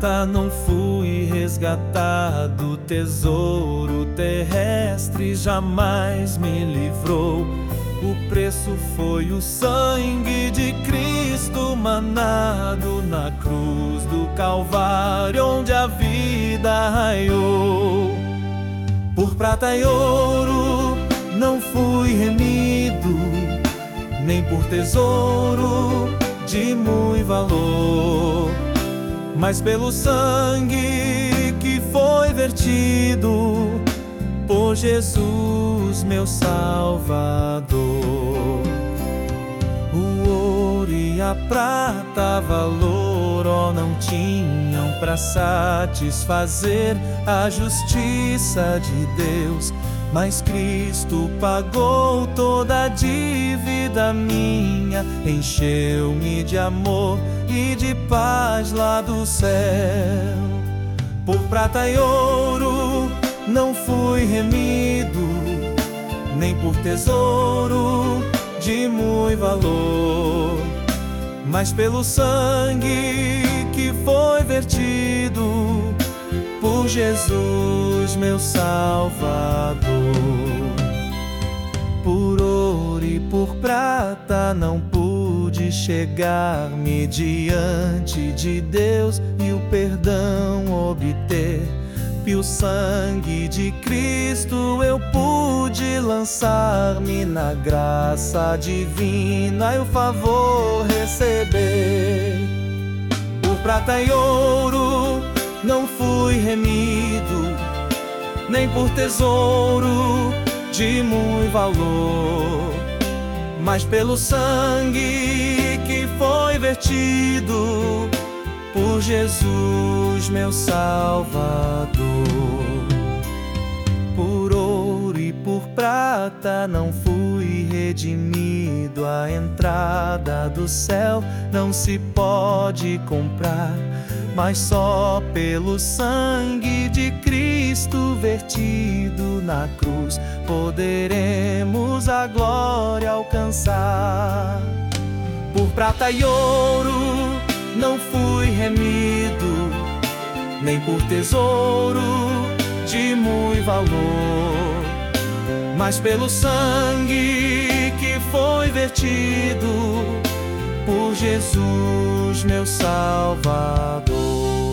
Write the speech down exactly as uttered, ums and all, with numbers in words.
prata não fui resgatado, tesouro terrestre jamais me livrou. O preço foi o sangue de Cristo manado na cruz do Calvário, onde a vida raiou. Por prata e ouro não fui remido, nem por tesouro de muito valor, mas pelo sangue que foi vertido por Jesus, meu Salvador. O ouro e a prata valor, ó, não tinham para satisfazer a justiça de Deus, mas Cristo pagou toda a dívida minha, encheu-me de amor e de paz lá do céu. Por prata e ouro não fui remido, nem por tesouro de muito valor, mas pelo sangue que foi vertido por Jesus, meu Salvador. Por ouro e por prata não pude chegar-me diante de Deus e o perdão obter. Pelo sangue de Cristo eu pude lançar-me na graça divina e o favor receber. Por prata e ouro não fui remido, nem por tesouro de muito valor, mas pelo sangue que foi vertido por Jesus, meu Salvador. Por ouro e por prata não fui redimido, a entrada do céu não se pode comprar, mas só pelo sangue de Cristo vertido na cruz poderemos a glória alcançar. Por prata e ouro não fui remido, nem por tesouro de muito valor, mas pelo sangue que foi vertido por Jesus, meu Salvador.